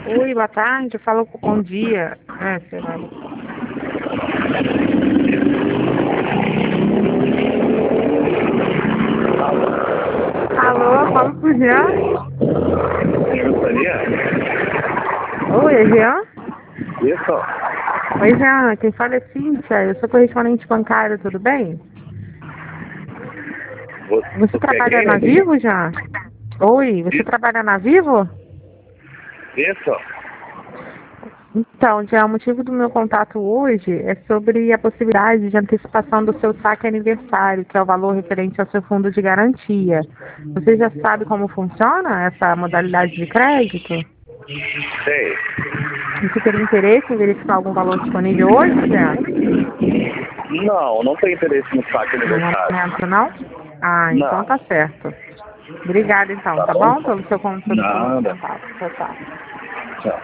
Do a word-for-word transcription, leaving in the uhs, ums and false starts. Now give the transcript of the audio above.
Oi, boa tarde. Fala com bom dia. É, será? Alô, fala com o Jean. Quem gostaria? Oi, é Jean? Isso. Oi, Jean. Quem fala é Cíntia. Eu sou correspondente bancário, tudo bem? Você, Você você é trabalha na quem? Vivo, Jean? Oi, você Isso. trabalha na Vivo? Isso. Então, já o motivo do meu contato hoje é sobre a possibilidade de antecipação do seu saque aniversário, que é o valor referente ao seu fundo de garantia. Você já sabe como funciona essa modalidade de crédito? Sei. Você teria interesse em verificar algum valor disponível hoje, Zé? Não, não tenho interesse no saque No aniversário. momento, não? Ah, então Não. tá certo. Obrigada, então, Tá tá bom? bom? Pelo seu, con- pelo seu Nada. contato. Tchau, tchau.